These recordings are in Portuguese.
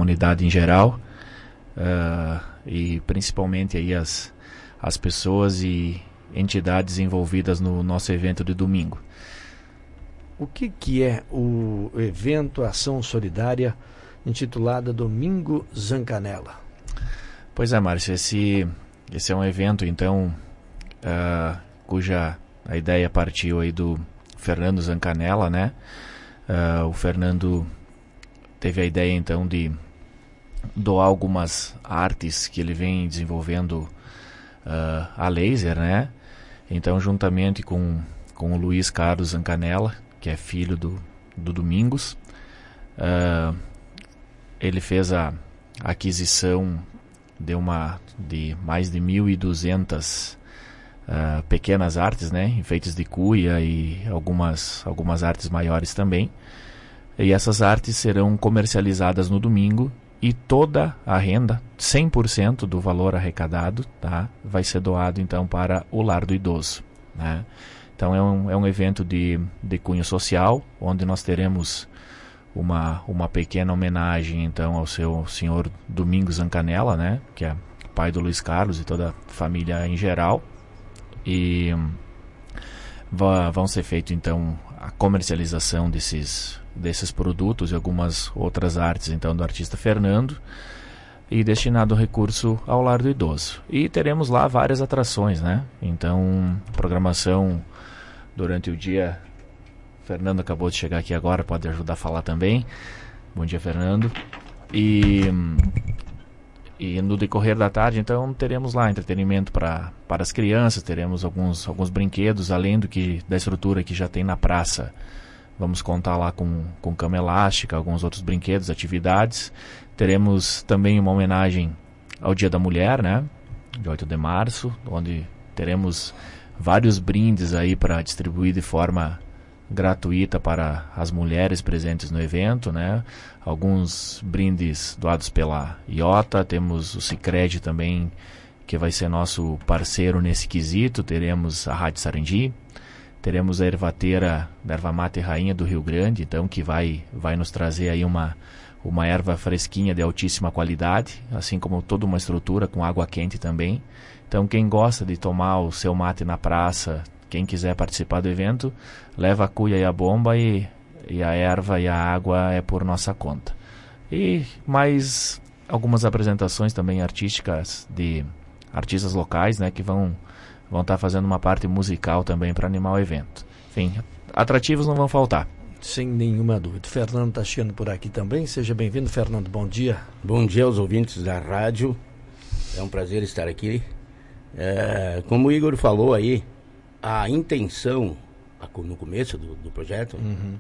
comunidade em geral, e principalmente aí as pessoas e entidades envolvidas no nosso evento de domingo. O que é o evento Ação Solidária intitulada Domingo Zancanella? Pois é, Márcio, esse é um evento, então, cuja a ideia partiu aí do Fernando Zancanella, né? O Fernando teve a ideia, então, de doar algumas artes que ele vem desenvolvendo a laser, né? Então, juntamente com o Luiz Carlos Zancanella, que é filho do Domingos, ele fez a aquisição de mais de 1.200 pequenas artes, né, enfeites de cuia e algumas artes maiores também. E essas artes serão comercializadas no domingo e toda a renda, 100% do valor arrecadado, tá, vai ser doado então para o Lar do Idoso, né? Então é um evento de cunho social, onde nós teremos uma pequena homenagem então ao seu senhor Domingos Zancanella, né, que é pai do Luiz Carlos e toda a família em geral. E vão ser feito então a comercialização desses produtos e algumas outras artes então do artista Fernando, e destinado o recurso ao Lar do Idoso. E teremos lá várias atrações, né? Então, programação durante o dia. Fernando acabou de chegar aqui agora, pode ajudar a falar também. Bom dia, Fernando. E no decorrer da tarde, então, teremos lá entretenimento para as crianças, teremos alguns brinquedos, além da estrutura que já tem na praça. Vamos contar lá com cama elástica, alguns outros brinquedos, atividades. Teremos também uma homenagem ao Dia da Mulher, né? De 8 de março, onde teremos vários brindes aí para distribuir de forma gratuita para as mulheres presentes no evento, né? Alguns brindes doados pela Iota, temos o Sicredi também, que vai ser nosso parceiro nesse quesito. Teremos a Rádio Sarandi, teremos a ervateira da Erva Mate Rainha do Rio Grande, então, que vai nos trazer aí uma erva fresquinha de altíssima qualidade, assim como toda uma estrutura com água quente também. Então, quem gosta de tomar o seu mate na praça, quem quiser participar do evento, leva a cuia e a bomba, e a erva e a água é por nossa conta. E mais algumas apresentações também artísticas de artistas locais, né, que vão estar fazendo uma parte musical também para animar o evento. Enfim, atrativos não vão faltar. Sem nenhuma dúvida. Fernando está chegando por aqui também. Seja bem-vindo, Fernando. Bom dia. Bom dia aos ouvintes da rádio. É um prazer estar aqui. Como o Igor falou aí, a intenção no começo do projeto,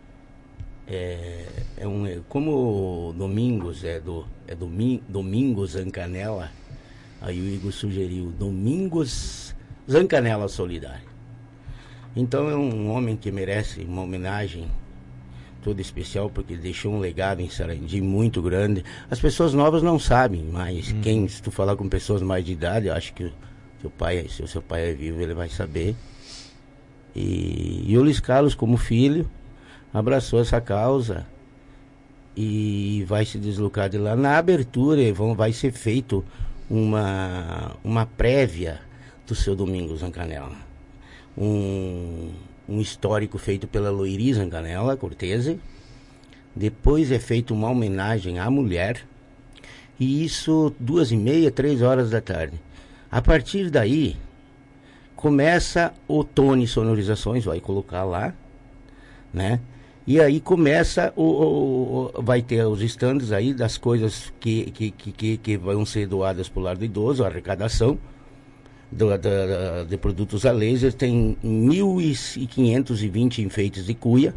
como Domingos Domingos Zancanella, aí o Igor sugeriu Domingos Zancanella Solidário. Então é um homem que merece uma homenagem toda especial, porque ele deixou um legado em Sarandi muito grande. As pessoas novas não sabem, mas se tu falar com pessoas mais de idade, eu acho que se o seu pai é vivo, ele vai saber. E o Luiz Carlos, como filho, abraçou essa causa e vai se deslocar de lá. Na abertura vai ser feito uma prévia do seu Domingos Zancanella, um histórico feito pela Loiri Zancanella Cortese. Depois é feita uma homenagem à mulher, e isso 2h30, 3 horas da tarde. A partir daí começa o Tony Sonorizações, vai colocar lá, né? E aí começa vai ter os estandes aí das coisas que vão ser doadas para o Lar do Idoso, a arrecadação de produtos a laser. Tem 1.520 enfeites de cuia,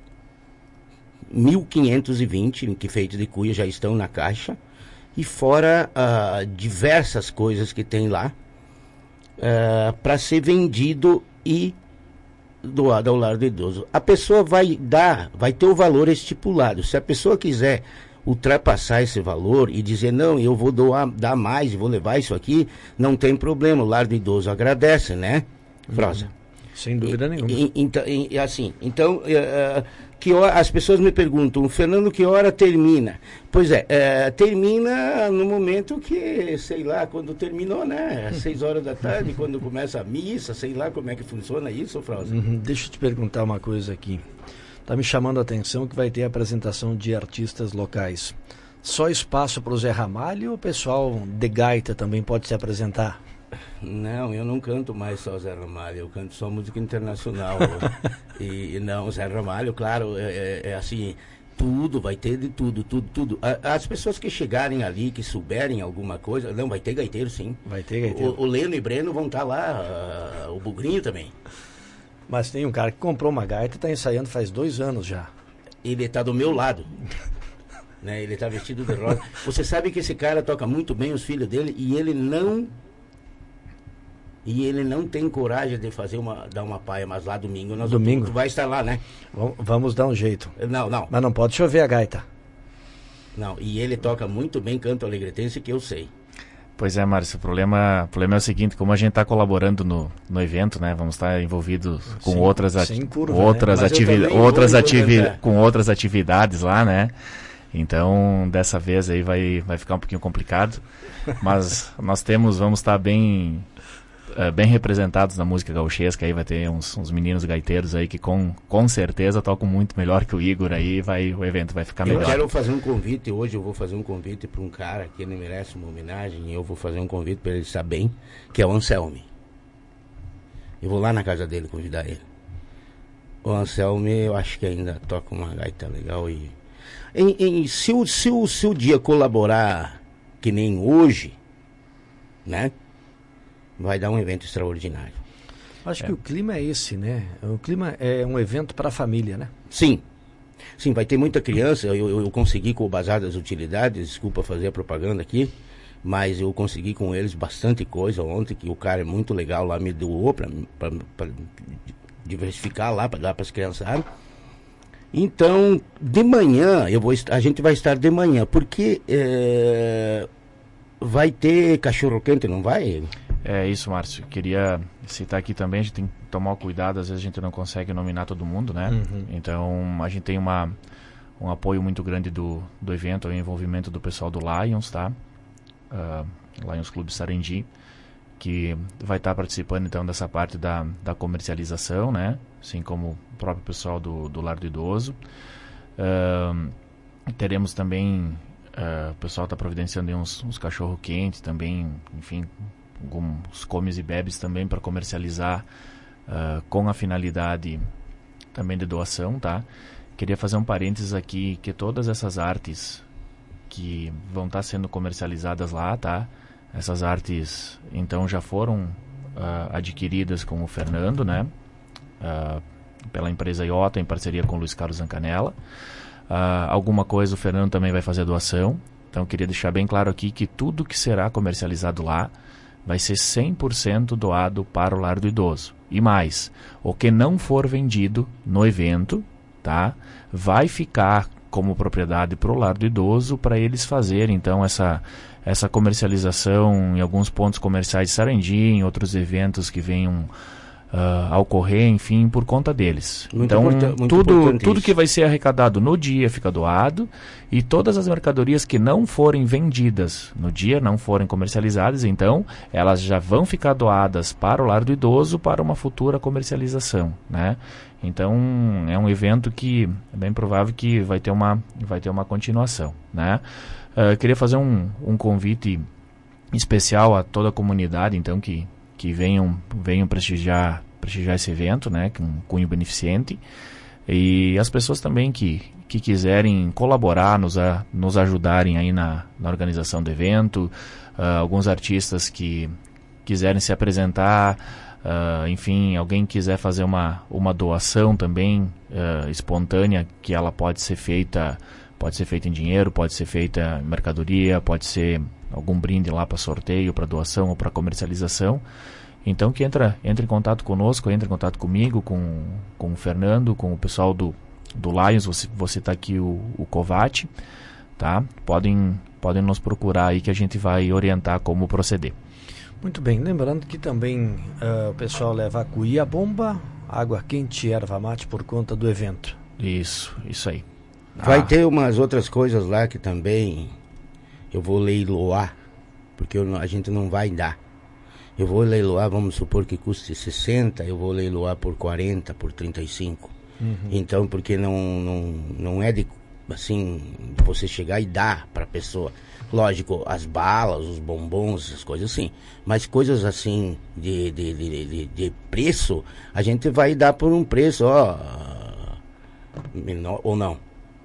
1.520 enfeites de cuia já estão na caixa, e fora diversas coisas que tem lá para ser vendido e doado ao Lar do Idoso. A pessoa vai ter o valor estipulado. Se a pessoa quiser ultrapassar esse valor e dizer, não, eu vou dar mais e vou levar isso aqui, não tem problema, o Lar do Idoso agradece, né, Frosa? Sem dúvida nenhuma. Então, as pessoas me perguntam, Fernando, que hora termina? Pois termina no momento que, sei lá, quando terminou, né? Às 6 horas da tarde, quando começa a missa, sei lá como é que funciona isso, Frauza. Deixa eu te perguntar uma coisa aqui. Está me chamando a atenção que vai ter a apresentação de artistas locais. Só espaço para o Zé Ramalho ou o pessoal de gaita também pode se apresentar? Não, eu não canto mais só Zé Ramalho, eu canto só música internacional. E não, Zé Ramalho, claro, assim, tudo, vai ter de tudo. As pessoas que chegarem ali, que souberem alguma coisa, não, vai ter gaiteiro sim. Vai ter gaiteiro. O Leno e Breno vão estar lá, o Bugrinho também. Mas tem um cara que comprou uma gaita e está ensaiando faz 2 anos já. Ele está do meu lado. Né? Ele está vestido de rosa. Você sabe que esse cara toca muito bem os filhos dele e ele não tem coragem de dar uma paia, mas lá domingo tu vai estar lá, né? Vamos dar um jeito. Não. Mas não pode chover a gaita. Não, e ele toca muito bem canto alegretense, que eu sei. Pois é, Márcio, o problema é o seguinte, como a gente está colaborando no evento, né, vamos estar envolvidos com outras atividades lá, né, então dessa vez aí vai ficar um pouquinho complicado, mas vamos estar bem representados na música gauchesca, aí vai ter uns meninos gaiteiros aí que com certeza tocam muito melhor que o Igor aí, o evento vai ficar melhor. Eu quero fazer um convite, hoje eu vou fazer um convite para um cara que ele merece uma homenagem, e eu vou fazer um convite para ele estar bem, que é o Anselme. Eu vou lá na casa dele convidar ele. O Anselme, eu acho que ainda toca uma gaita legal e... Se o dia colaborar que nem hoje, né? Vai dar um evento extraordinário. Acho que o clima é esse, né? O clima é um evento para a família, né? Sim, vai ter muita criança. Eu consegui com o Bazar das Utilidades, desculpa fazer a propaganda aqui, mas eu consegui com eles bastante coisa ontem, que o cara é muito legal lá, me doou para diversificar lá, para dar para as criançadas. Então, de manhã, a gente vai estar de manhã, porque vai ter cachorro-quente, não vai? É isso, Márcio. Queria citar aqui também, a gente tem que tomar cuidado, às vezes a gente não consegue nominar todo mundo, né? Então, a gente tem um apoio muito grande do evento, o envolvimento do pessoal do Lions, tá? Lions Clube Sarandi, que vai estar participando, então, dessa parte da comercialização, né? Assim como o próprio pessoal do Lar do Idoso. Teremos também, o pessoal está providenciando aí uns cachorro-quente também, enfim... alguns comes e bebes também para comercializar com a finalidade também de doação, tá? Queria fazer um parênteses aqui, que todas essas artes que vão estar sendo comercializadas lá, tá? Essas artes, então, já foram adquiridas com o Fernando, né? Pela empresa Iota, em parceria com o Luiz Carlos Zancanella. Alguma coisa o Fernando também vai fazer doação. Então, queria deixar bem claro aqui que tudo que será comercializado lá vai ser 100% doado para o Lar do Idoso. E mais, o que não for vendido no evento, tá, vai ficar como propriedade para o Lar do Idoso, para eles fazerem, então, essa comercialização em alguns pontos comerciais de Sarandi, em outros eventos que venham a ocorrer, enfim, por conta deles. Então, tudo que vai ser arrecadado no dia fica doado, e todas as mercadorias que não forem vendidas no dia, não forem comercializadas, então, elas já vão ficar doadas para o Lar do Idoso para uma futura comercialização, né? Então, é um evento que é bem provável que vai ter uma continuação, né? Queria fazer um convite especial a toda a comunidade, então, que venham prestigiar esse evento, né, com cunho beneficente, e as pessoas também que quiserem colaborar, nos ajudarem aí na organização do evento, alguns artistas que quiserem se apresentar, enfim, alguém quiser fazer uma doação também espontânea, que ela pode ser feita em dinheiro, pode ser feita em mercadoria, pode ser algum brinde lá para sorteio, para doação ou para comercialização. Então, que entra em contato conosco, entra em contato comigo, com o Fernando, com o pessoal do Lions, vou citar aqui o Covate, tá? Podem nos procurar aí que a gente vai orientar como proceder. Muito bem, lembrando que também o pessoal leva a cuia, a bomba, água quente e erva mate por conta do evento. Isso aí. Vai ter umas outras coisas lá que também eu vou leiloar, porque a gente não vai dar. Eu vou leiloar, vamos supor que custe 60, eu vou leiloar por 40, por 35. Então, porque não é de, assim, você chegar e dar para a pessoa. Lógico, as balas, os bombons, essas coisas assim. Mas coisas assim de preço, a gente vai dar por um preço, menor ou não.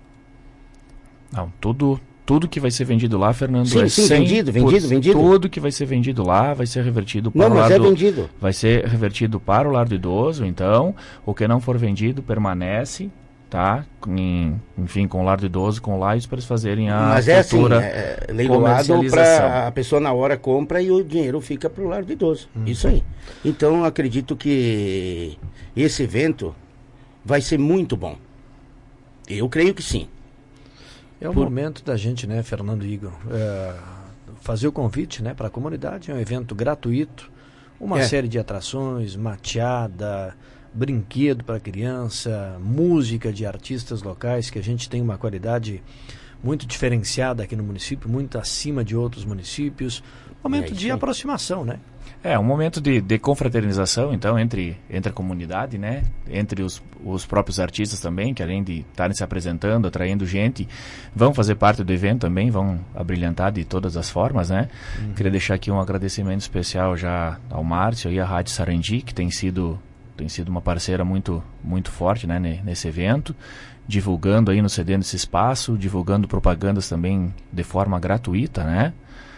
Não, tudo que vai ser vendido lá, Fernando, sim, vendido. Tudo que vai ser vendido lá vai ser revertido para vendido. Vai ser revertido para o lar do idoso. Então, o que não for vendido permanece, tá? Enfim, com o lar do idoso, com o Lions, para eles fazerem a futura leiloado para a pessoa na hora compra e o dinheiro fica para o lar do idoso. Isso aí. Então, acredito que esse evento vai ser muito bom. Eu creio que sim. É o momento da gente, né, Fernando e Igor, fazer o convite, né, para a comunidade. É um evento gratuito, uma série de atrações, mateada, brinquedo para criança, música de artistas locais, que a gente tem uma qualidade muito diferenciada aqui no município, muito acima de outros municípios. Momento de aproximação, né? É um momento de confraternização, então, entre a comunidade, né? Entre os próprios artistas também, que além de estarem se apresentando, atraindo gente, vão fazer parte do evento também, vão abrilhantar de todas as formas, né? Queria deixar aqui um agradecimento especial já ao Márcio e à Rádio Sarandi, que tem sido uma parceira muito, muito forte, né, nesse evento, divulgando aí, nos cedendo esse espaço, divulgando propagandas também de forma gratuita, né?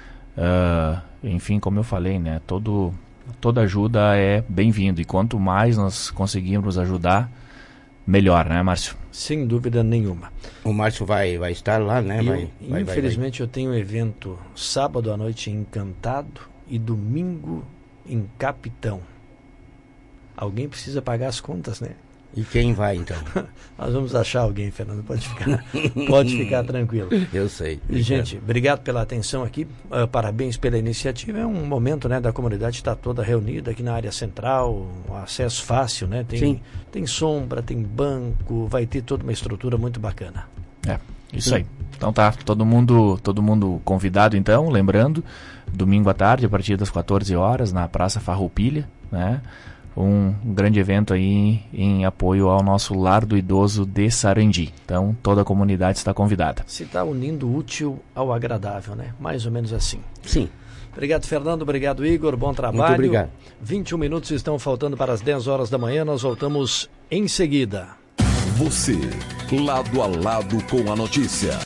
Enfim, como eu falei, né, toda ajuda é bem-vindo, e quanto mais nós conseguirmos ajudar, melhor, né, Márcio? Sem dúvida nenhuma. O Márcio vai estar lá, né? Infelizmente eu tenho um evento sábado à noite em Encantado e domingo em Capitão. Alguém precisa pagar as contas, né? E quem vai, então? Nós vamos achar alguém, Fernando, pode ficar tranquilo. Eu sei. Gente, obrigado pela atenção aqui, parabéns pela iniciativa. É um momento, né, da comunidade estar toda reunida aqui na área central, acesso fácil, né? Tem sombra, tem banco, vai ter toda uma estrutura muito bacana. Isso aí. Então tá, todo mundo convidado, então, lembrando, domingo à tarde, a partir das 14 horas, na Praça Farroupilha, né? Um grande evento aí em apoio ao nosso Lar do Idoso de Sarandi. Então, toda a comunidade está convidada. Se está unindo o útil ao agradável, né? Mais ou menos assim. Sim. Obrigado, Fernando. Obrigado, Igor. Bom trabalho. Muito obrigado. 21 minutos estão faltando para as 10 horas da manhã. Nós voltamos em seguida. Você, lado a lado com a notícia.